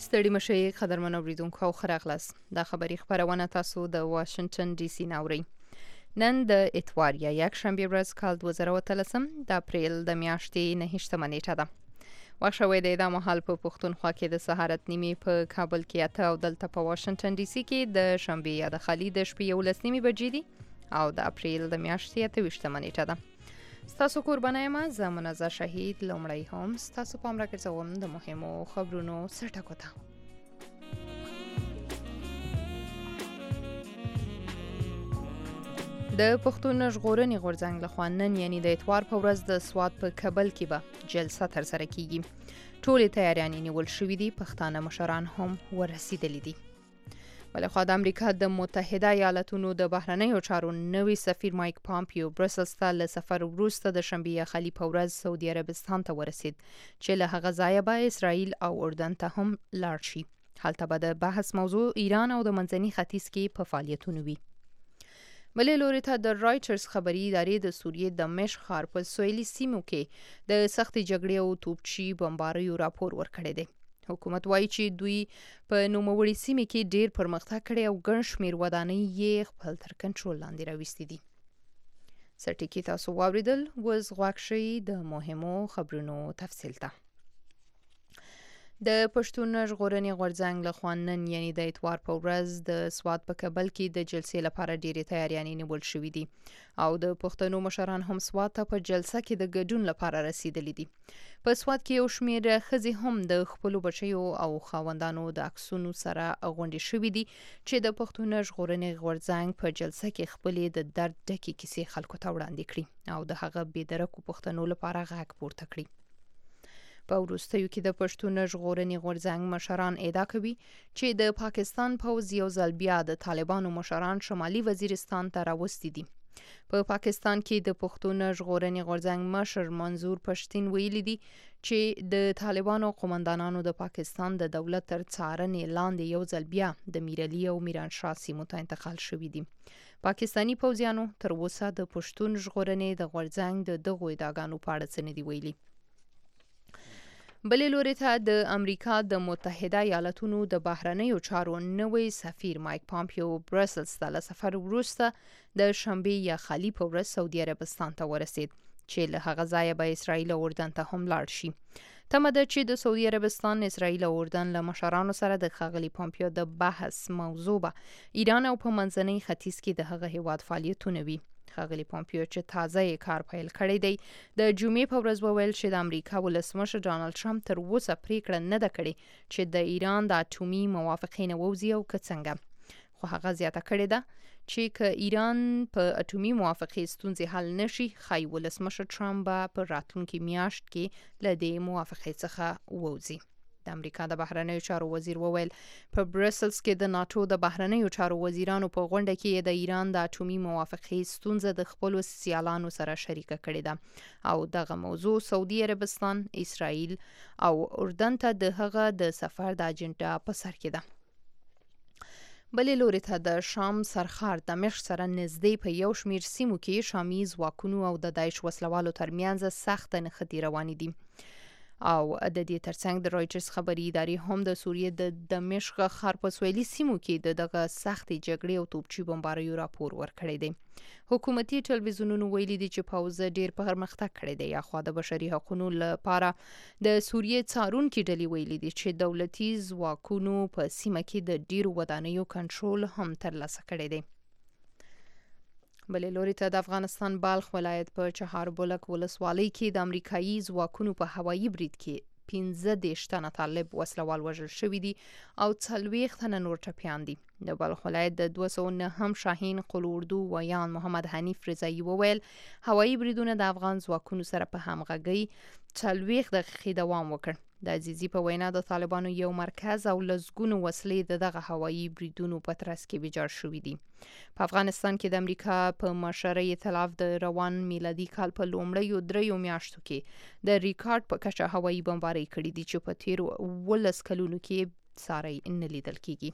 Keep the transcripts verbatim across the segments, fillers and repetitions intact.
ستړي مشئ قدرمن اوریدونکو او ښه راغلاست. دا خبري خپرونه تاسو د واشنگټن ډي سي نه اورئ. نن د اتوار یا یکشنبې ورځ کال دوه زره او اتلسم د اپریل د میاشتې نهشتمه نیټه ده. وخت شوی دی دا مهال په پښتونخوا کې د سهارت نیمې په کابل کې اته او دلته په واشنګټن ډي سي کې د شنبې یا د خالي د شپې یولس نیمې بجې دي او د اپریل د میاشتې اته ویشتمه نیټه ده. ستاسو قربانه یم زه منزه شهید. لومړی هم ستاسو پام راګرځوم د مهمو خبرونو سرټکو ته. د پښتون ژغورنې غورځنګ لخوا نن یعنی د اتوار په ورځ د سوات په کابل کې به جلسه ترسره کیږي. ټولې تیاریانې نیول شوې دي. پښتانه مشران هم ورسېدلي دي. بلخوا د امریکا د متحده ایالاتونو د بهرنیو چارو نوي سفیر مایک پامپیو برسلز ته له سفر وروسته د شنبې یا خالي په ورځ سعودي عربستان ته ورسید چې له هغه ځایه به اسرائیل او اردن ته هم لاړ شي. هلته به د بحث موضوع ایران او د منځني ختیځ کې په فعالیتونو وي. بلې لوري ته د رایټرز خبري ادارې د سوریې د دمشق ښار په سویلي سیمو کې د سختې جګړې او توپچي بمباریو راپور ورکړی دی. حکومت وایي چې دوی په نوموړي سیمې کې ډیر پرمختګ کړی او ګڼ شمېر ودانۍ یې خپل تر کنټرول لاندې راوستي دي. سرټکي تاسو واوریدل. اوس غوږ شئ د مهمو خبرونو تفصیل ته. د پښتون ژغورنې غورځنګ لخوا نن یعنی د اتوار په ورځ د سوات په کابل کې د جلسې لپاره ډېرې تیاریانې نیول شوې دي او د پښتنو مشران هم سوات ته په جلسه کې د ګډون لپاره رسیدلي دي. په سوات کې یو شمېر ښځې هم د خپلو بچیو او خاوندانو د عکسونو سره غونډې شوې دي چې د پښتون ژغورنې غورځنګ په جلسه کې خپلې د درد ډکې کیسې خلکو ته وړاندې کړي او د هغه بېدرکو پښتنو لپاره غږ پورته کړي. په وروستیو کې د پښتون ژغورنې غورځنګ مشران ادعا کوي چې د پاکستان پوځ یو ځل بیا د طالبانو مشران شمالي وزیرستان ته راوستي دي. په پاکستان کې د پښتون ژغورنې غورځنګ مشر منظور پښتين ویلي دي چې د طالبانو قومندانانو د پاکستان د دولت تر څارنې لاندې یو ځل بیا د میرعلي او میرانشاه سیمو ته انتقال شوي دي. پاکستانی پوځیانو تر اوسه د پښتون ژغورنې د غورځنګ د دغو ادعاګانو په اړه څه نه دي ویلي. بلې لوري ته د امریکا د متحده ایالاتونو د بهرنیو چارو نوي سفیر مایک پامپیو برسلز ته له سفر وروسته د شنبې یا خالي په ورځ سعودي عربستان ته ورسید چې له هغه ځایه به اسرائیل او اردن ته هم لاړ شي. تمه ده چې د سعودي عربستان، اسرائیل او اردن له مشرانو سره د ښاغلي پامپیو د بحث موضوع به ایران او په منځني ختیځ کې د هغه هیواد فعالیتونه وي. ښاغلي پامپیو چې تازه یې کار پیل کړی دی د جمعې په ورځ وویل چې د امریکا ولسمشر ډانلډ ټرمپ تر اوسه پریکړه نه ده کړې چې د ایران د اټومي موافقې نه ووځي او که څنګه. خو هغه زیاته کړې ده چې که ایران په اټومي موافقې ستونزې حل نشي ښایي ولسمشر ټرمپ به په راتلونکي میاشت کې له دې موافقې څخه ووځي. د امریکا د بهرنیو چارو وزیر وویل په برسلز کې د ناتو د بهرنیو چارو وزیرانو په غونډه کې د ایران د اټومي موافقې ستونزه د خپلو سیالانو سره شریکه کړې ده او دغه موضوع سعودي عربستان، اسرائیل او اردن ته د هغه د سفر د اجنډا په سر کې ده. بلې لوري ته د شام سرخار دمشق سره نږدې په یو شمېر سیمو کې شامي ځواکونو او د داعش وسلوالو ترمنځ سخت نښتې روانې دي او د دې ترڅنګ د رایټرز خبري ادارې هم د سوریې د دمشق ښار په سویلي سیمو کې د دغه سختې جګړې او توپچي بمباریو راپور ورکړی دی. حکومتي ټلویزیونونو ویلي دي چې پوځ ډیر پرمختګ کړی دی. اخوا د بشري حقوقو لپاره د سوریې څارونکي ډلې ویلي دي چې دولتي ځواکونو په سیمه کې د ډیرو ودانیو کنټرول هم ترلاسه کړی دی. بلې لوري ته د افغانستان بالخ ولایت په چهاربلک ولسوالۍ کې د امریکایي ځواکونو په هوایي برید کې پنځه دېرش تنه طالب وسلوال وژل شوي دي او څلوېښت تنه نور ټپیان دي. د بلخ ولایت د دوه سوه نهم شاهین قل اردو ویان محمد حنیف رضایي وویل هوایي بریدونه د افغان ځواکونو سره په همغږۍ څلوېښت دقیقې دوام وکړ. د عزیزي په وینا د طالبانو یو مرکز او لسګونو وسلې د دغه هوایي بریدونو په ترڅ کې ویجاړ شوي دي. په افغانستان کې د امریکا په مشرۍ ائتلاف د روان میلادي کال په لومړیو دریو میاشتو کې د ریکارډ په کچه هوایي بمبارۍ کړي دي چې په تیرو اوولس کلونو کې ساری نه لیدل کیږي.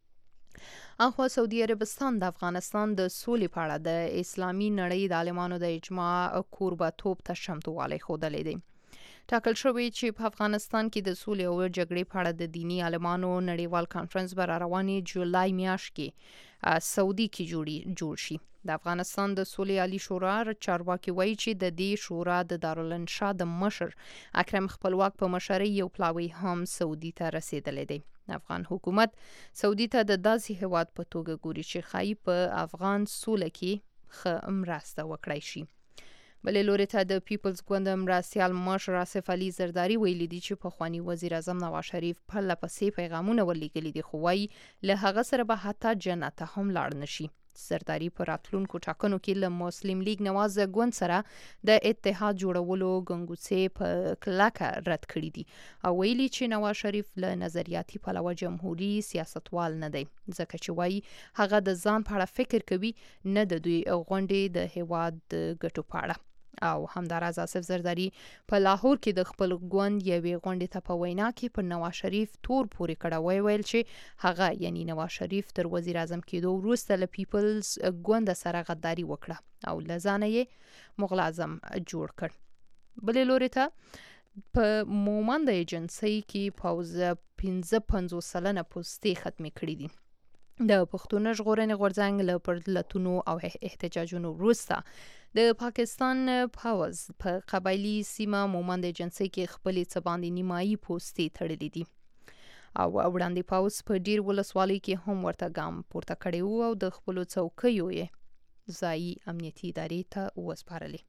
اخوا سعودي عربستان د افغانستان د سولې په اړه د اسلامي نړۍ د عالمانو د اجماع کوربه‌توب ته چمتووالی ښودلی دی. ټاکل شوی چې په افغانستان کې د سولې او جګړې په اړه د دینی عالمانو نړیوال کانفرنس به را روانې جولای میاشت کې سعودي کې جوړی جوړ شي. د افغانستان د سولې عالی شورا چارواکي وایي چې د دې شورا د دارالانشا د مشر اکرم خپلواک په مشرۍ یو پلاوی هم سعودي ته رسیدلی دی. افغان حکومت سعودي ته د داسې هیواد په توګه ګوري چې ښایي په افغان سوله کې ښه مرسته وکړای شي. بلې لوري ته د پیپلز ګوند مرستیال مشر آصف علي زرداري ویلي دي چې پخواني وزیر اعظم نواز شریف پرله پسې پیغامونه ورلیږلي دي، خو وایي له هغه سره به حتی جنت ته هم لاړ نشي. زرداري په راتلونکو ټاکنو کې له مسلم لیگ نواز ګوند سره د اتحاد جوړولو ګنګوسې په کلکه رد کړي دي او ویلي چې نواز شریف له نظریاتي پلوه جمهوریت سیاستوال نه دی، ځکه چې وایي هغه د ځان په اړه فکر کوي نه د دوی غونډې د هیواد د ګټو په اړه. او همداراز آصف زرداري په لاهور کې د خپل ګوند یوې غونډې ته په وینا کې پر نواز شریف تور پورې کړه، وی ویل چې هغه یعنی نواز شریف تر وزیر اعظم کېدو وروسته له پیپلز ګوند سره غداري وکړه او له ځانه یې مغل اعظم جوړ کړ. بلې لوري ته په مومند ایجنسۍ کې پوځ پنځه پنځوس سلنه پوستې ختمې کړي دي. د پښتون ژغورنې غورځنګ له پرلتونو او احتجاجونو وروسته د پاکستان پوځ په قبایلي سیمه مومند ایجنسۍ کې خپلې څه باندې نیمایي پوستې تړلې دي او وړاندې پوځ په ډیر ولسوالۍ کې هم ورته ګام پورته کړی وو او د خپلو څوکیو یې ځایي امنیتي ادارې ته وسپارلې.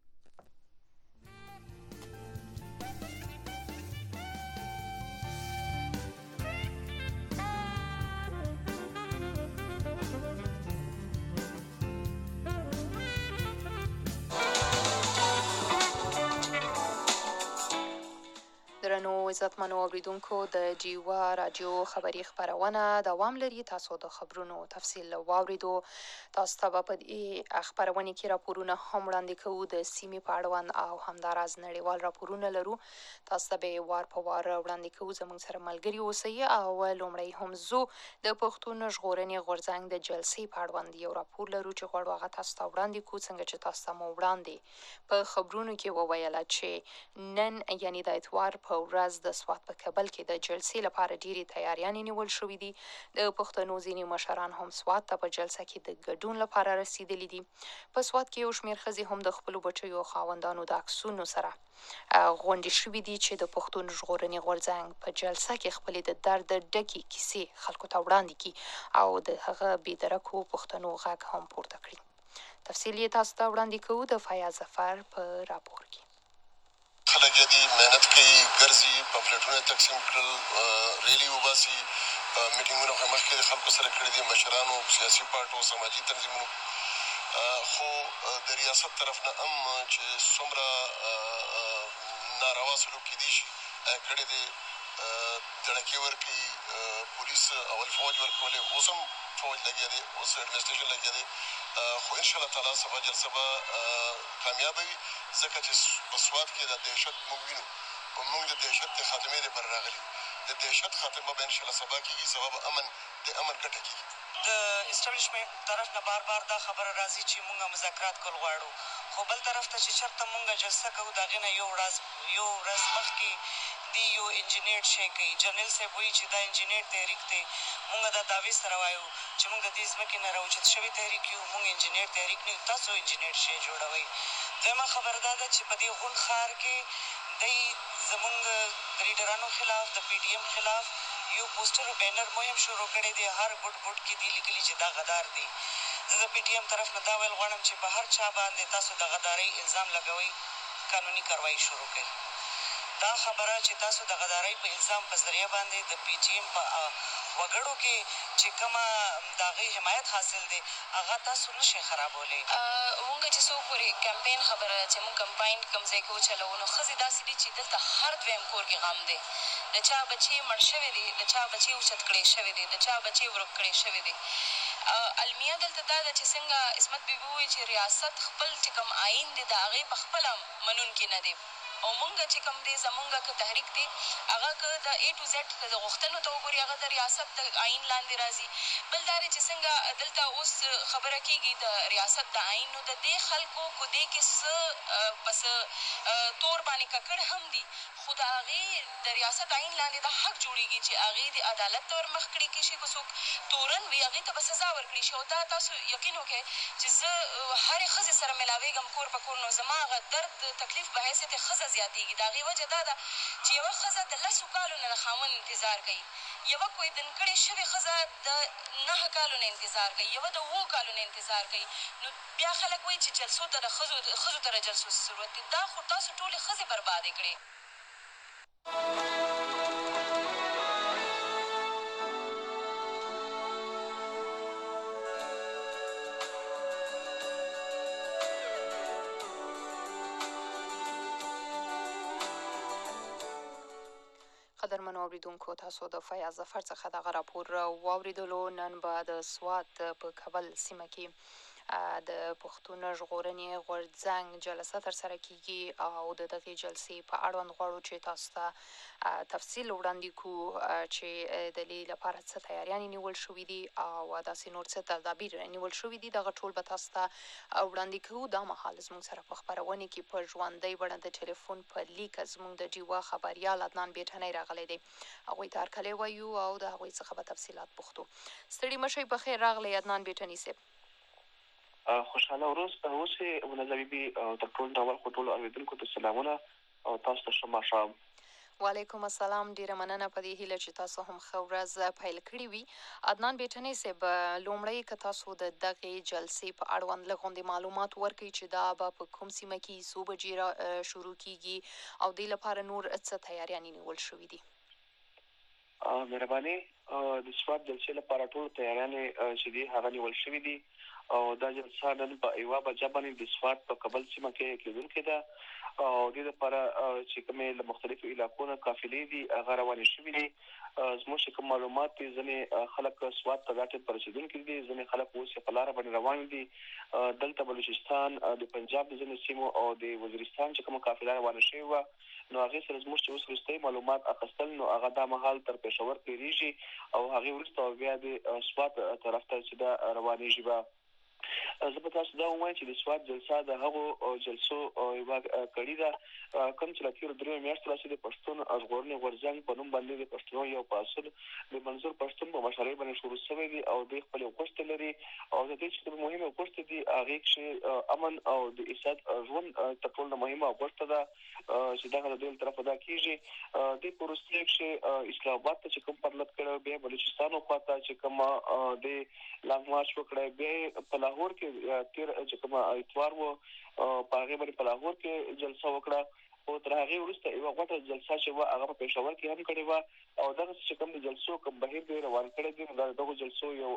درنو عزتمنو اوریدونکو د جیوا رادیو خبری خبرونه دوام لري. تاسو د خبرونو تفصیل واوریدو. تاسو ته په دې خبرونه کې راپورونه هم وړاندې کوو د سیمې په اړوند او همداراز نړیوال راپورونه لرو. تاسو ته به وار په وار وړاندې کوو. زموږ سره ملګري اوسئ او لومړی هم زو د پښتون ژغورنې غورځنګ د جلسې په اړوند یو راپور لرو چې غواړو هغه تاسو ته وړاندې کوو. څنګه چې تاسو ته مو وړاندې په خبرونو کې وویله چې نن یعنی د اتوار په ورځ د سوات په کابل کې د جلسې لپاره ډېرې تیاریانې نیول شوې دي. د پښتنو ځینې مشران هم سوات ته په جلسه کې د ګډون لپاره رسیدلي دي. په سوات کې یو شمېر ښځې هم د خپلو بچیو خاوندانو د عکسونو سره غونډې شوې دي چې د پښتون ژغورنې غورځنګ په جلسه کې خپلې د درد ډکې کیسې خلکو ته وړاندې کړي او د هغه بېدرکو پښتنو غږ هم پورته کړي. تفصیل یې تاسو ته وړاندې کوو د فیاض ظفر په راپور کې. خلک جدي مهنت کوي، ګرځي، پمفلټونه تقسیم کړل، ریلي وباسي، میټینګونه خو مخکې د خلکو سره کړي دي، مشرانو، سیاسي پارټو، سماجي تنظیمونو، خو د ریاست طرف نه هم چې څومره ناروا سلوک کېدی شي کړی دی، دړکې ورکوي، پولیس اول فوج ورکولی، اوس هم فوج لګیا دی، اوس اډمنسټریشن لګیا دی، خو انشاءالله تعالی سبا جلسه به کامیابه وي، ځکه چې په سوات کې د دهشت موږ وینو، موږ د دهشت د خاتمې لپاره راغلي یو. د دهشت خاتمه به انشاءالله سبا کېږي، سبا به امن د امن ګټه کېږي. د اسټابلیشمنټ طرف نه بار بار دا خبره راځي چې موږ مذاکرات کول غواړو، خو بل طرف ته چې چېرته موږ جلسه کوو د هغې نه یو ورځ یو ورځ مخکې دی یو انجینیر شی کوي. جنرال صاحب وایي چې دا انجینیر تحریک دی. موږ دا دعوې سره وایو چې موږ د دې ځمکې نه راوچت شوي تحریک یو، موږ انجینیر تحریک نه یو، تاسو انجینیر شی جوړوئ. دویمه خبره دا ده چې په دې غونډ ښار کې دی زموږ د لیډرانو خلاف، د پي ټي ایم خلاف یو پوسټر او بینر مهم شروع کړی دی. هر ګوټ ګوټ کې دی لیکلي چې دا غدار دی. زه د پي ټي ایم طرف نه دا ویل غواړم چې په هر چا باندې تاسو د غدارۍ الزام لګوئ، قانوني کاروایي شروع کړئ. دا خبره چې تاسو د غدارۍ په الزام په ذریعه باندې د پي ټي ایم په وګړو کې چې کومه د هغې حمایت حاصل دی هغه تاسو نشئ خرابولی. مونږ چې څوک پورې کمپین خبره ده چې مونږ کمپاین کوم ځای کې وچلوو، نو ښځې داسې دي چې دلته هر دویم کور کې غم دی. د چا بچي مړ شوي دي، د چا بچي اوچت کړی شوي دي، د چا بچي ورک کړی شوي دي. المیه دلته دا ده چې څنګه عصمت بیبي ووایي چې ریاست خپل چې کوم آیین دی د هغې په خپله منونکي نه دی. او مونږ چې کوم دی زمونږ که تحریک دی هغه که د اے ټو زیډ که د غوښتنو ته وګوري هغه د ریاست د آئین لاندې راځي. بل دا دی چې څنګه دلته اوس خبره کېږي د ریاست د آئین، نو د دې خلکو کو دې کې څه په څه تور باندې ککړ هم دي، خو د هغې د ریاست آئین لاندې دا حق جوړېږي چې هغې د عدالت ته ور مخ کړي کړي شي. که څوک تورن وي هغې ته به سزا ورکړي شي. او دا تاسو یقین وکړئ چې زه هرې ښځې سره میلاوېږم کور په کور، نو زما هغه درد تکلیف په حیثیت ښځه زیاتېږي. د هغې وجه دا ده چې یوه ښځه د لسو کالو نه د خاوند انتظار کوي، یوه کویدن کړې شوې ښځه د نهه کالو نه انتظار کوي، یوه د اوو کالو نه انتظار کوي. نو بیا خلک وایي چې جلسو ته د ښځو ښځو ته د جلسو ضرورت دی. دا خو تاسو ټولې ښځې بربادې کړې. قدرمنو اورېدونکو، تاسو د فیاض ظفر څخه دغه راپور واورېدلو. نن به د سوات په کابل سیمه کې د پښتون ژغورنې غورځنګ جلسه ترسره کیږي او د دغې جلسې په اړوند غواړو چې تاسو ته تفصیل وړاندې کړو چې د دې لپاره څه تیاریانې نیول شوي دي او داسې نور څه تدابیر نیول شوي دي. دغه ټول به تاسو ته وړاندې کوو. دا مهال زموږ سره په خپرونې کې په ژوندۍ بڼه د ټلیفون په لیک زموږ د ډیوا خبریال عدنان بیټنی راغلی دی. هغوی ته هرکلی وایو او د هغوی څخه به تفصیلات پوښتو. ستړي مه شئ، په خیر راغلی عدنان بیټني صاحب. خوشحاله ورځ. اوس یې منزه بیبي تر ټولو ډول خو ټولو اورېدونکو ته سلامونه او تاسو ته ښه ماښام. وعلیکم السلام. ډیره مننه په دې هیله چې تاسو هم ښه ورځ پیل کړې وي. عدنان بیټنی صاحب، لومړی که تاسو د دغې جلسې په اړوند لږ غوندې معلومات ورکړئ چې دا به په کوم سیمه کې څو بجې شروع کیږي او دې لپاره نور څه تیاریانې نیول شوي دي. مهرباني. د سوات جلسې لپاره ټول تیاریانې چې دي هغه نیول شوي دي او دا جلسه نن په یوه بجه باندې د سوات په کابل سیمه کې کېدونکې ده او دې لپاره چې کومې له مختلفو علاقو نه قافلې دي هغه روانې شوي دي. زموږ چې کوم معلومات دي، ځینې خلک سوات ته دا ټیم ته رسېدونکي دي، ځینې خلک اوس یې په لاره باندې روان دي. دلته بلوچستان، د پنجاب د ځینو سیمو او د وزیرستان چې کومه قافله روانه شوې وه، نو هغې سره زموږ چې اوس وروستۍ معلومات اخیستل، نو هغه دا مهال تر پېښور تېرېږي او هغې وروسته بیا د سوات طرف ته چې دا روانېږي به. زه به تاسو دا ووایم چې د سوات جلسه د هغو جلسو یوه کړي ده کوم چې له تېرو دریو میاشتو راهیسې د پښتون ژغورنې غورځنګ په نوم باندې د پښتنو یو پاڅون د منظور پښتون په مشرۍ باندې شروع شوی دی او دوی خپلې غوښتنې لري او د دې چې کومې مهمې غوښتنې دي هغې کښې امن او د عزت ژوند تر ټولو نه مهمه غوښتنه ده چې دغه د دوی له طرفه دا کېږي. دوی په وروستیو کښې اسلام آباد ته چې کوم پرلط کړی، بیا بلوچستان خواته چې کومه د لانګ مارچ وکړی، بیا په لاهور کې تیر چې کومه اتوار و په هغې باندې په لاهور کې جلسه وکړه او تر هغې وروسته یوه غوټه جلسه چې وه هغه په پېښور کې هم کړې وه او دغسې چې کوم د جلسو کوم بهیر دی روان کړی دی، نو دا د دغو جلسو یو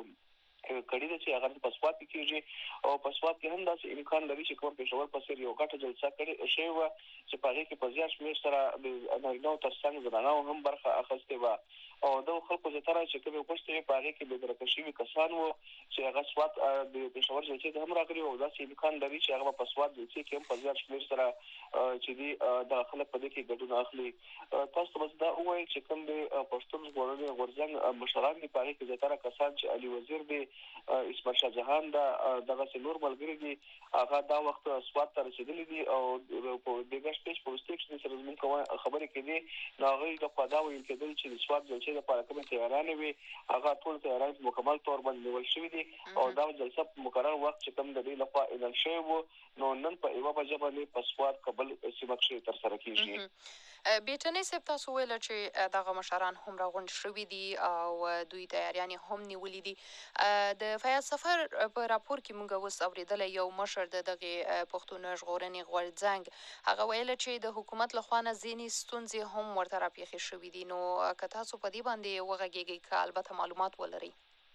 کړي ده چې هغه په سوات کې کېږي او په سوات کې هم داسې امکان لري چې کوم پېښور په څېر یو غټه جلسه کړې شوې وه چې په هغې کې په زیات شمېر سره د نارینهو تر څنګ زنانهو هم برخه اخیستې وه او دغو خلکو زیاتره چې کومې غوښتنې وې په هغې کې بېدرکه شوي کسان وو چې هغه سوات د پېښور جلسې ته هم راغلي وو او داسې امکان لري چې هغه په سوات جلسې کې هم په زیات شمېر سره چې دي دغه خلک په دې کې ګډون اخلي. تاسو ته بس دا ووایم چې کوم د پښتون ژغورنې غورځنګ مشران دي په هغې کې زیاتره کسان چې علي وزیر دی، اسماعیل شاه جهان ده، دغسې نور ملګري دي، هغه دا وخت سوات ته رسېدلي دي او په د ګشت پېچ په وروستیو کښې سره زموږ خبرې کېدې نو هغوی لخوا دا ویل کېدل چې د سوات جلسې لپاره کومې تیارانې وي هغه ټول تیاران په مکمل طور باندې نیول شوي دي او دا جلسه په مقرر وخت چې کوم د دوی لخوا اعلان شوی و نو نن په یوه بجه باندې په سوات کابل سیمه کښې ترسره کېږي. بیټنی صاحب، تاسو ویله چې دغه مشران هم راغونډ شوي دي او دوی تیاریانې هم نیولي دي. د فیاض ظفر په راپور کې موږ اوس اورېدلی یو مشر د دغې پښتون ژغورنې غورځنګ هغه ویله چې د حکومت لخوا نه ځینې ستونزې هم ورته راپېښې شوي دي، نو که تاسو په دې باندې وغږېږئ که البته معلومات ولرئ.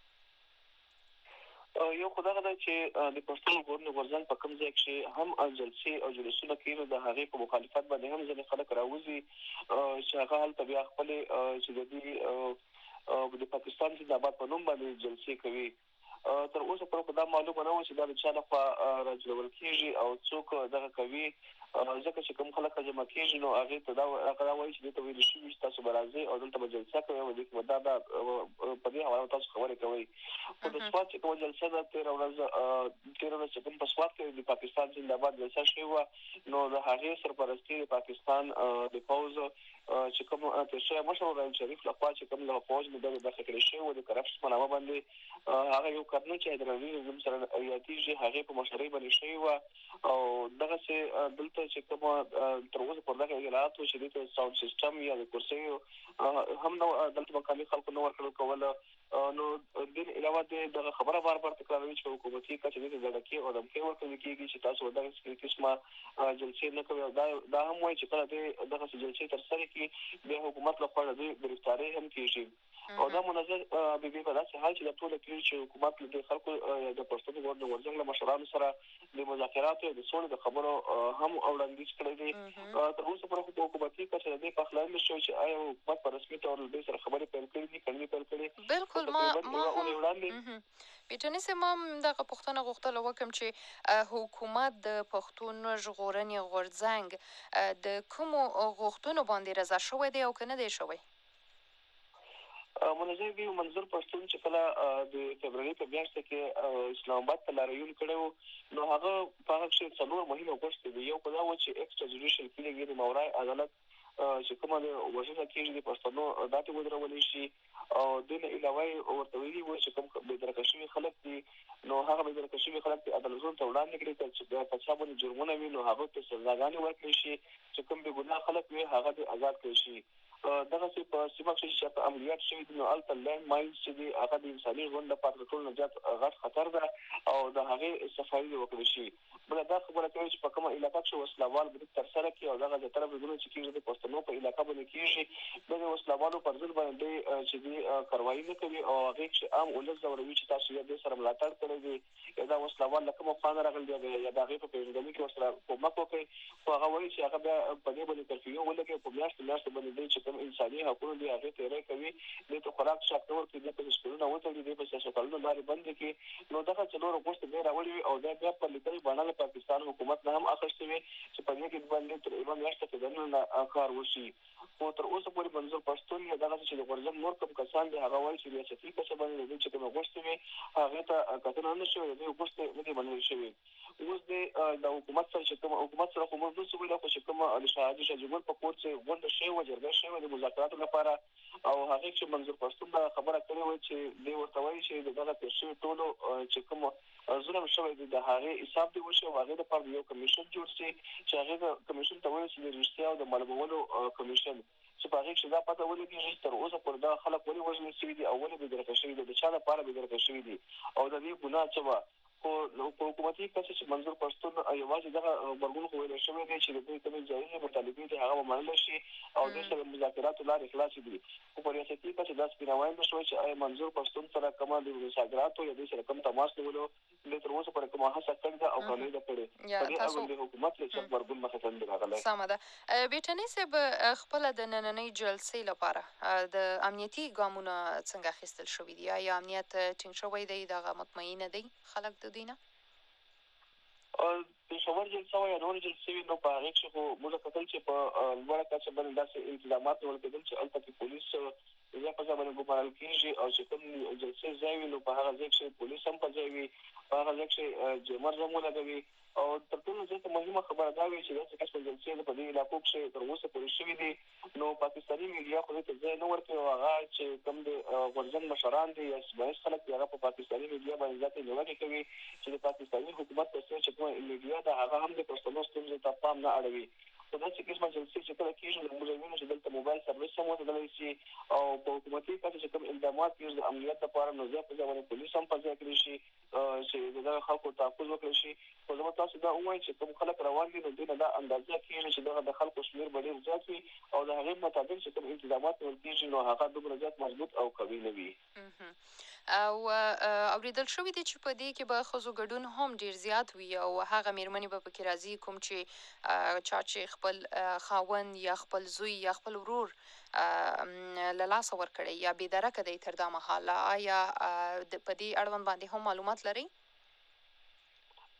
یو خو دغه ده چې د پښتون ژغورنې غورځنګ په کوم ځای کښې هم جلسې او جلوسونه کوي نو د هغې په مخالفت باندې هم ځینې خلک راوځي چې هغه هلته بیا خپلې چې د دوی د پاکستان زنده‌باد په نوم باندې جلسې کوي. تر اوسه پورې خو دا معلومه نه وه چې دا د چا لخوا راجلبول کېږي او څوک دغه کوي ځکه چې کوم خلک جمع کېږي نو هغه ته دا هغه وایي چې ته ویل شي چې تاسو برازي او دلته به جلسه کوي او د دا دا په دې حواله تاسو خبرې کوي په د سواد چې کوم جلسه ده تیر ورځ تیر ورځ چې کوم په سواد کې د پاکستان زنده‌باد جلسه شوی و نو د هغه سرپرستی د پاکستان د پوز چې کوم تاسو مشر رئیس شریف لخوا چې کوم له فوج د دغه کړی شوی و د کرپشن منابع باندې هغه یو کارنو چې د رنګ سره ایاتي هغه په مشرۍ باندې شوی و او دغه چې دلته چې کوم تر اوسه پر دغه اجلاس چې د ساوند سیستم یا د کرسي هم نو دلته مقامي خلکو نو ورکړل کوله نو د علاوه دغه خبره بار بار تکراروي چې حکومتي کچې د ځړکی او د کې ورته کېږي چې تاسو دغه قسمه جلسې نه کوي دا دا هم وایي چې کله دغه جلسې تر سره کې د حکومت لخوا د گرفتاری هم کېږي او دا منظر به به په داسې حال چې د ټول کې چې حکومت د خلکو د پښتون ګوند ورځنګ له مشرانو سره د مذاکرات او د سولې د خبرو هم وړاندیز کړی دی تر اوسه پر حکومتي کچې د پخلاینې شو چې آیا حکومت په رسمي تور د سره خبرې پیل کړې دي کړي پیل کړي بالکل ما ما پیټنی سم دغه پښتنه غوښتل وکم چې حکومت د پښتون ژغورنې غورځنګ د کوم غوښتنو باندې رضا شوی دی او کنه دی شوی منظر دی منظور پښتون چې کله د فبرवरी په میاشت کې اسلام آباد ته لاریون کړو نو هغه په هغه کې څلور مهمه غوښتنې دي یو په دا و چې ایکسترا جوډیشل کلیګ د مورای عدالت چې کومه د وژنه کېږي د پښتنو داتې ودرول شي او د علاوه ورته ویلي و چې کوم د درکشي خلک دي نو هغه د درکشي خلک د عدالت ته وړاندې کړي چې په څه باندې جرمونه وي نو هغه ته سزاګانې ورکړي شي چې کوم به ګناه خلک وي هغه د آزاد کړي شي دغه چې په سیمه کې چې په عملیات شوی دي نو الته لینډ ماینز چې دي هغه د انساني ژوند لپاره ټول نجات غټ خطر ده او د هغه صفایي وکړي شي بل دا خبره کوي چې په کومه علاقه کې وسلوال به تر سره کې او دغه د طرف ګونو چې کېږي د پښتنو په علاقه باندې کېږي د وسلوالو پر ضد باندې چې دي کاروایی نه کوي او هغه چې عام ولز زوروي چې تاسو یې د سره ملاتړ کړی دي دا وسلوال لکه مو خان راغلی دی یا دغه په پیژندنې کې ورسره کومک وکړي خو هغه وایي چې هغه په دې باندې ترفیو ولګي په میاشت میاشت باندې چې انساني حقوق دي هغه تیرې کوي د خوراک شاکور کې د پښتونونو وته دي په سیاستونو لارې بند کې نو دغه څلور غوښتنې به راوړي او دا بیا په لیکلي باندې پاکستان حکومت نه هم اخیستې وي چې په دې کې باندې تر یو میاشت کې دنه کار وشي خو تر اوسه پورې منظور پښتون یا دغه چې د ورزم نور کوم کسان دي هغه وایي چې ریاستي کسب باندې چې کوم غوښتنې هغه ته کتنه نه شوی دی غوښتنې نه دی باندې شوی اوس د حکومت سره چې کوم حکومت سره کوم د سویل خو چې کوم د شاهد شجګل په کوټ کې غونډه شوی و جرګه شوی د مذاکراتو لپاره او هغه چې منظور پښتون دا خبره کړې و چې دی ورته وایي چې دغه تشریح ټولو چې کوم ظلم شوی دی د هغه حساب دی وشو هغه د پر یو کمیشن جوړ شي چې هغه کمیشن ته وایي چې رښتیا او د معلوماتو کمیشن چې په هغه کې دا پته ولګي چې تر اوسه پر دا خلک ولې وژل شوي دي او ولې به درکه شوي دي د چا لپاره به درکه شوي دي او د دې ګناه څه وه خو په حکومتي کچې چې منظور پښتون یوازې دغه غبرګون خو ویل شوی دی چې د دې کومې ځایي مطالبې دي هغه منل شي او د سره مذاکراتو لارې خلاص دي خو په ریاستي کچې دا سپیناوی شوی چې آیا منظور پښتون سره کومه د مذاکراتو یا د سره کوم تماس نیولو د تر اوسه پر کومه هڅه کړې ده او کولای ده کړې په دې اړه د حکومت له څخه ورګون مخه څنګه راغلی سمه ده بیټنی صاحب خپل د نننۍ جلسې لپاره د امنیتي ګامونه څنګه اخیستل شوي دي یا امنیت ټینګ شوی دی دغه مطمئنه دي خلک د دینه پېښور جلسه وایي نور جلسې نو په هغې کښې خو موږ کتل چې په لوړه کچه باندې داسې انتظامات نیول کېدل چې هلته کې پولیس یا په ځای باندې ګمارل کېږي او چې کوم جلسې ځای وي نو په هغه ځای کښې پولیس هم په ځای وي په هغه ځای کښې جمر هم ولګوي او تر ټولو زیاته مهمه خبره دا وي چې داسې قسمه جلسې په دې علاقو کښې تر اوسه پورې شوي دي نو پاکستاني میډیا خو دې ته ځای نه ورکوي او هغه چې کوم د غورځنګ مشران دي یا سیمه خلک دي هغه په پاکستاني میډیا باندې ذاتي نیوکې کوي چې د پاکستاني حکومت په څېر چې کومه میډیا ده هغه هم د پښتنو ستونزو ته پام نه اړوي خو داسې قسمه جلسې چې کله کېږي نو موږ وینو چې دلته موبایل سروس هم وتړلی شي او په حکومتي کچه چې کوم اقدامات کېږي د امنیت لپاره نو زیات په ځای باندې پولیس هم په ځای کړي شي چې د دغه خلکو تحفظ وکړي شي خو زما تاسو دا ووایم چې کوم خلک روان دي نو دوی نه دا اندازه کېږي چې دغه د خلکو شمېر به ډېر زیات وي او د هغې مطابق چې کوم انتظامات نیول کېږي نو هغه دومره زیات مضبوط او قوي نه وي او اوریدل شوي دي چې په دې کې به ښځو ګډون هم ډېر زیات وي او هغه مېرمنې به پکې راځي کوم چې چا چې خپل خاوند یا خپل زوی یا خپل ورور له لاسه ورکړی یا بېدرکه دی تر دا مهاله آیا په دې اړوند باندې هم معلومات لرئ؟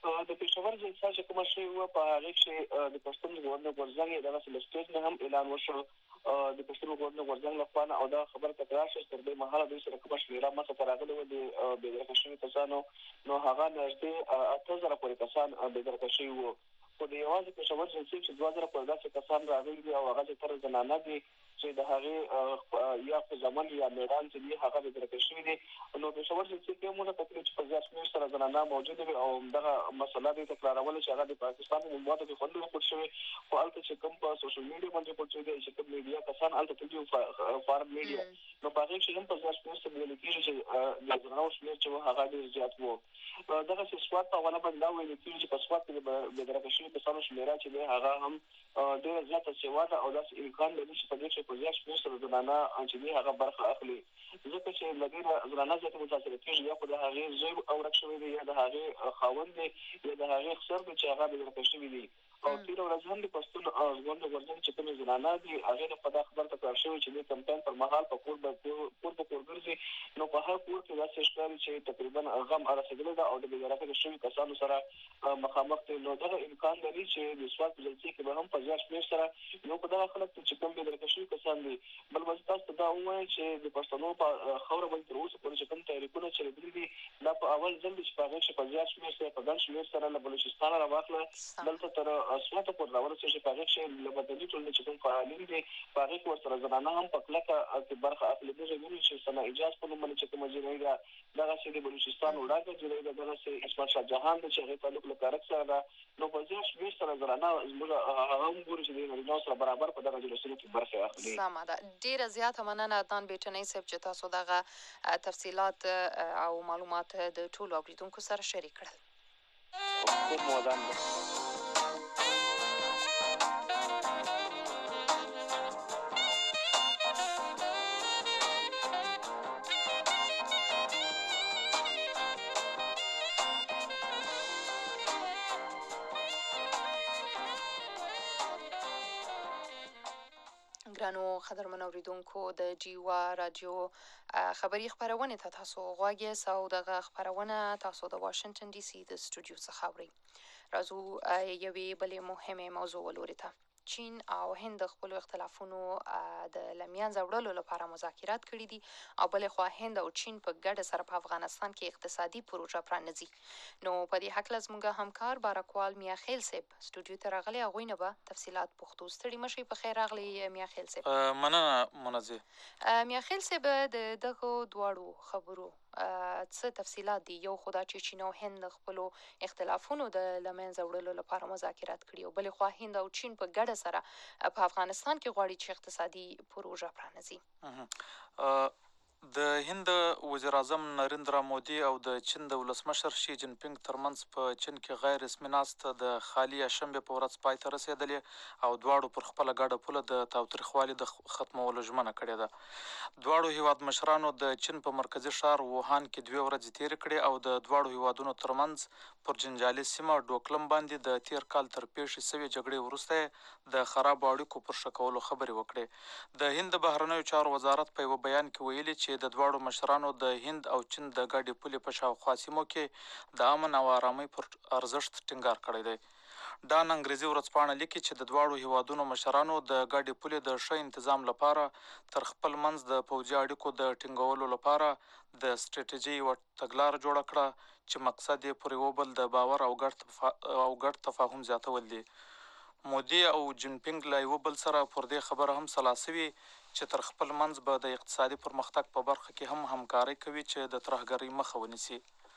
د پېښور جلسه چې کومه شوې وه په هغې کښې د پښتون ګورنر غورځنګ یې دغسې له سټیج نه هم اعلان وشو د پښتون ګورنر غورځنګ له خوا نه او دا خبره تکرار شوه چې تر دې مهاله دوی سره کومه شمېره مخې ته راغلې وه د بېدرکه شوي کسانو نو هغه نږدې اته زره پورې کسان بېدرکه شوي وو. خو د یوازې پېښور جلسې چې دوه زره پورې داسې کسان راغلي دي او هغه زیاتره زنانه دي چې د هغې یا خو زمن یا مېړان چې دي هغه بېدرکه شوي دي. نو پېښور جلسې کې هم ونه کتلې چې په زیات شمېر سره زنانه موجودې وي او همدغه مسله دوی تکراروله چې هغه د پاکستان په مطبوعاتو کې خوندي رپورټ شوې. خو هلته چې کوم په سوشل میډیا باندې رپورټ شوي دي چې کوم میډیا کسان هلته تللي وو فارم میډیا نو په هغې کښې هم په زیات شمېر سره ویل کېږي چې د زنانو شمېر چې و هغه ډېر زیات و. دغسې سوات په حواله باندې دا ویل کېږي چې په سوات کې د بېدرکه شوي کسانو شمېره چې دی هغه هم ډېره زیاته سیوا ده او داسې امکان لري چې په دې کښې په زیات شمېر سره زنانه چې دی هغه برخه اخلي ځکه چې له ډېره زنانه زیاتې متاثره کېږي یا خو د هغې زوی ورک شوی دی یا د هغې خاوند دی یا د هغې خسر دی چې هغه بېدرکه شوي دي. او تېره ورځ هم د پښتون ګورنر غورځنګ چې کومې زنانه دي هغې نه په دا خبر تکرار شوی چې د کمپاین پر مهال په کور به کور په کور ګرځي نو په هر کور کې داسې ښکاري چې تقریبا غم رسېدلی ده او د بېدرکه شوي کسانو سره مخامخ دی. نو دغه امکان لري چې د سوات په جلسې کې به هم په زیات شمېر سره یو په دغه خلک چې کوم بېدرکه شوي کسان دي. بل به زه تاسو ته دا ووایم چې د پښتنو په خاوره باندې تر اوسه پورې چې کوم تحریکونه چلېدلي دي دا په اول ځل دي چې په هغې کښې په زیات شمېر سره په ګڼ شمېر سره له بلوچستانه راواخله دلته تر سواته پورې راورسېږي چې په هغې کښې له مدني ټولنې چې کوم فعالین دي په هغې کښې ورسره زنانه هم په کلکه کې برخه اخلي. موږ وینو چې ثنا اجاز په نوم باندې چې کومه جینۍ ده دغسې د بلوچستان وړاندې جینۍ ده دغسې اسمت شاه جهان ده چې هغې تعلق له کارک سره ده. نو په زیات شمېر سره زنانه زموږ هغه هم ګورو چې د نارینهو سره برابر په دغه جلسونو کې برخې اخلي. سمه ده. ډېره زیاته مننه عدنان بیټنۍ صاحب چې تاسو دغه تفصیلات او معلومات د ټولو اورېدونکو سره شریک کړل. خوب مودان ده. ګرانو قدرمنو اورېدونکو د جیوا راډیو خبري خپرونې ته تاسو غوږ یاست او دغه خپرونه تاسو د واشنګټن ډي سي د سټوډیو څخه اورئ. راځو یوې بلې مهمې موضوع ولوري ته. چین او هند د خپلو اختلافونو د له منځه وړلو لپاره مذاکرات کړي دي او بلې خوا هند او چین په ګډه سره په افغانستان کې اقتصادي پروژه پرانځي. نو په دې هکله زموږ همکار بارکوال میاخیل صاحب سټوډیو ته راغلی، هغوی نه به تفصیلات پوښتو. ستړي مه شئ، په خیر راغلی میاخیل صاحب. مننه منزه. میاخیل صاحب د دغو دواړو خبرو څه تفصیلات دي؟ یو خو دا چې چین او هند د خپلو اختلافونو د له منځه وړلو لپاره مذاکرات کړي او بلې خوا هند او چین په ګډه سره په افغانستان کې غواړي چې اقتصادي پروژه پرانځي. د هند وزیر اعظم نریندرا مودي او د چین د ولسمشر شي جین پینګ ترمنځ په چین کې غیر رسمي ناسته د خالي شنبې په ورځ پای ته رسېدلې او دواړو پر خپله ګډه پوله د تاوتریخوالي د ختمولو ژمنه کړې ده. دواړو هیواد مشرانو د چین په مرکزي ښار ووهان کې دوې ورځې تېرې کړې او د دواړو هیوادونو ترمنځ پر جنجالي سیمه ډوکلم باندې د تېر کال تر پیښې سوې جګړې وروسته د خرابو اړیکو پر ښه کولو خبرې وکړې. د هند د بهرنیو چارو وزارت په یوه بیان کې ویلي چې د دواړو مشرانو د هند او چین د ګډې پولې په شاوخوا سیمو کې د امن او آرامۍ پر ارزښت ټینګار کړی دی. ډان انګریزي ورځپاڼه لیکي چې د دواړو هیوادونو مشرانو د ګډې پولې د ښه انتظام لپاره تر خپل منځ د پوځي اړیکو د ټینګولو لپاره د سټریټیجۍ یوه تګلاره جوړه کړه چې مقصد یې پر یو بل د باور او ګډ تفاهم زیاتول دي. مودي او جین پینګ له یو بل سره پر دې خبره هم سلا سوي چې تر خپل منځ به د اقتصادي پرمختګ په برخه کې هم همکاري کوي چې د ترهګرۍ مخه ونیسي.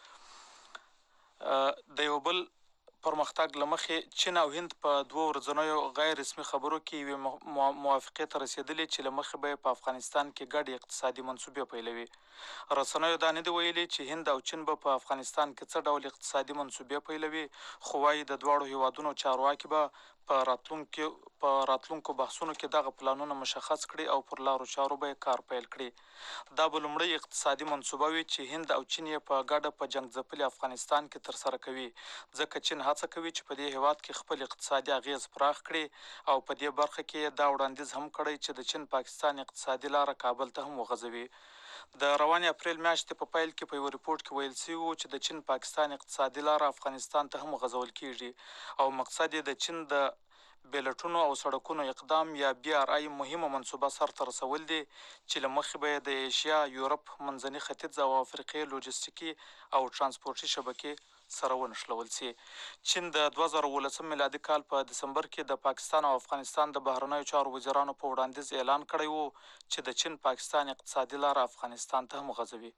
د یو بل پرمختګ له مخې چین او هند په دوه ورځنیو غیر رسمي خبرو کې یوې موافقې ته رسېدلې چې له مخې به یې په افغانستان کې ګډې اقتصادي منصوبې پیلوي. رسنیو دا نه دي ویلي چې هند او چین به په افغانستان کې څه ډول اقتصادي منصوبې پیلوي، خو وایي د دواړو هیوادونو چارواکي به په راتلونکو په راتلونکو بحثونو کې دغه پلانونه مشخص کړي او پر لارو چارو به یې کار پیل کړي. دا به لومړی اقتصادي منصوبه وي چې هند او چین یې په ګډه په جنګ ځپلي افغانستان کې ترسره کوي، ځکه چین هڅه کوي چې په دې هیواد کې خپل اقتصادي اغیز پراخ کړي او په دې برخه کې دا وړاندیز هم کړی چې د چین پاکستان اقتصادي لاره کابل ته هم وغځوي. د روانې اپریل میاشتې په پیل کې په یو ریپورت کې ویل شوي وو چې د چین پاکستان اقتصادي لاره افغانستان ته هم غځول کیږي او مقصد یې د چین د بیلټونو او سړکونو اقدام یا بی آر آی مهمه منصوبه سرته رسول دي چې له مخې به د ایشیا، یورپ، منځني ختیځ او افریقې لوجستیکي او ترانسپورټي شبکې سره ونښلول شي. چین د دوه زره اوولسم میلادي کال په دسمبر کې د پاکستان او افغانستان د بهرنیو چارو وزیرانو په وړاندیز اعلان کړی وو چې د چین پاکستان اقتصادي لاره افغانستان ته هم غځوي.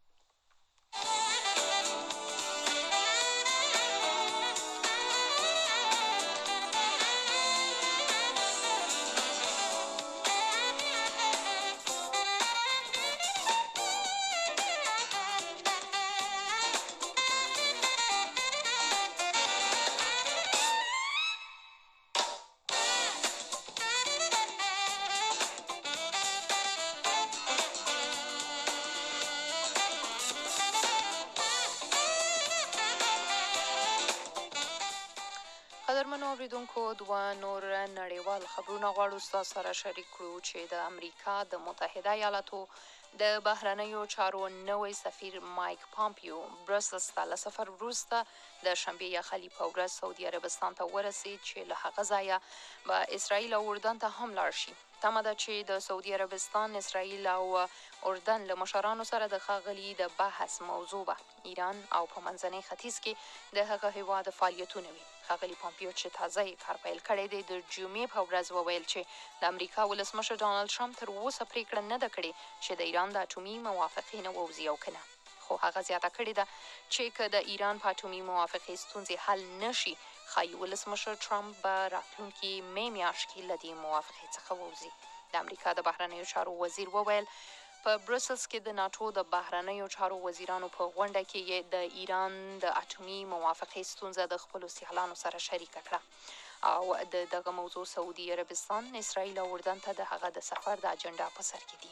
قدرمنو اوریدونکو، دوه نور نړیوال خبرونه غواړو ستاسو سره شریک کړو چې د امریکا د متحده ایالاتو د بهرنیو چارو نوی سفیر مایک پامپیو برسلز ته له سفر وروسته د شنبې یا خلی په ورځ سعودي عربستان ته ورسید چې له هغه ځایه به اسرائیل او اردن ته هم لاړ شي. تمه ده چې د سعودي عربستان، اسرائیل او اردن له مشرانو سره د ښاغلي د بحث موضوع به ایران او په منځني ختیځ کې د هغه هیواد فعالیتونه وي. ښاغلي پامپیو چې تازه یې کار پیل کړی دی د جمعې په ورځ وویل چې د امریکا ولسمشر ډانلډ ټرمپ تر اوسه پرېکړه نه ده کړې چې د ایران د اټومي موافقې نه ووځي او که نه، خو هغه زیاته کړې ده چې که د ایران په اټومي موافقې ستونزې حل نشي، ښایي ولسمشر ټرمپ به راتلونکي مې میاشت کې له دې موافقې څخه ووځي. د امریکا د بهرنیو چارو وزیر وویل په بروسلز کې د ناټو د بهرنیو چارو وزیرانو په غونډه کې یې د ایران د اټومي موافقې ستونزه د خپلو سیالانو سره شریکه کړه او د دغه موضوع سعودي عربستان، اسرائیل او اردن ته د هغه د سفر د اجنډا په سر کې دي.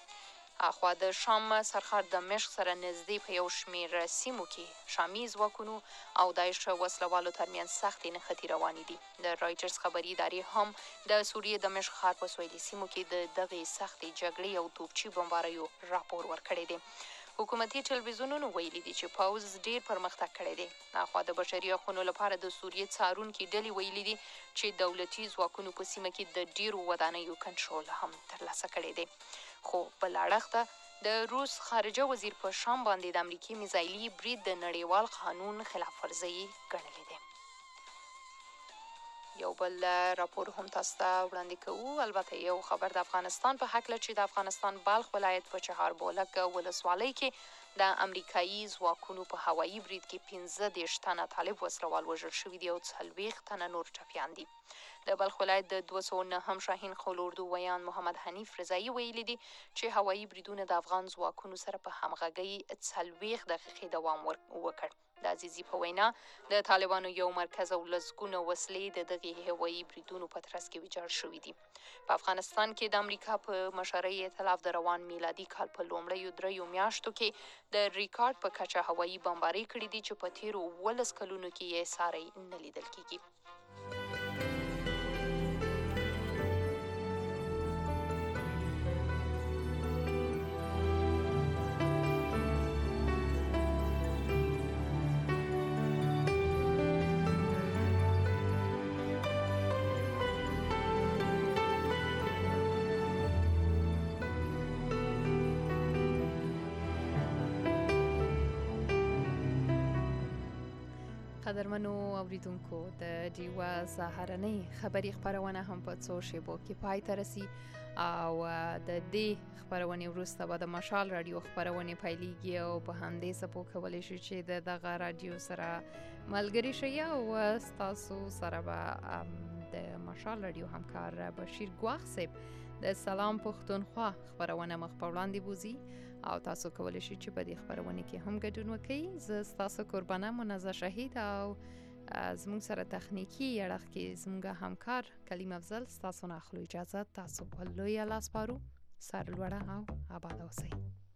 اخوا د شام سرحد د مشق سره نږدې په یو شمېر سیمو کې شامي ځواکونو او داعش وسلوالو ترمنځ سختې نښتې روانې دي. د رایټرز خبري ادارې هم د سوریې د مشق ښار په سویلي سیمو کې د دغې سختې جګړې او توپچي بمباریو راپور ورکړی دی. حکومتي ټلویزیونونو ویلي دي چې پوځ ډیر پرمختګ کړی دی. اخوا د بشري حقونو لپاره د سوریې څارونکي ډلې ویلي دي چې دولتي ځواکونو په سیمه کې د ډیرو ودانیو کنټرول هم ترلاسه کړی دی. خو بل اړخ د روس خارجه وزیر په شام باندې د امریکي میزایلي برید د نړیوال قانون خلاف ورزي ګڼلی دی. یو بل راپور هم تاسو ته وړاندې کوو، البته یو خبر د افغانستان په هکله چې د افغانستان بلخ ولایت په چهاربولک ولسوالۍ کې د امریکایي ځواکونو په هوایي برید کې پنځه دېرش تنه طالب وسلوال وژل شوي دي او څلوېښت تنه نور ټپیان دي. د بلخ ولایت د دوه سوه نهم شاهین خولوردو ویان محمد حنیف رضایي ویلي دي چې هوایي بریدونه د افغان ځواکونو سره په همغږۍ څلوېښت دقیقې دوام وکړ. د عزیزي په وینا د طالبانو یو مرکز او لسګونه وسلې د دغې هوایي بریدونو په ترڅ کې ویجاړ شوي دي. په افغانستان کې د امریکا په مشرۍ ائتلاف د روان میلادي کال په لومړیو دریو میاشتو کې د ریکارډ په کچه هوایي بمبارۍ کړي دي چې په تیرو اوولس کلونو کې یې ساری نه لیدل کیږي. قدرمنو اوریدونکو، د ډیوه سهارنۍ خبري خپرونه هم په څو شیبو کې پای ته رسي او د دې خپرونې وروسته به د مشال رادیو خپرونې پیلیږي او په همدې څپو کولی شي چې د دغه رادیو سره ملګري شئ او ستاسو سره به د مشال رادیو همکار بشیر ګواخ صاحب د سلام پښتونخوا خپرونه مخ په وړاندې بوزي او تاسو کولی شئ چې په دې خپرونه کې هم ګډون وکړئ. زه ستاسو قربانه منزه شهید او زموږ سره تخنیکی اړخ کې زموږ همکار کلیم افضل ستاسو نه اخلو اجازه. تاسو په لوی الله سپارو. سر لوړه او آباد اوسئ.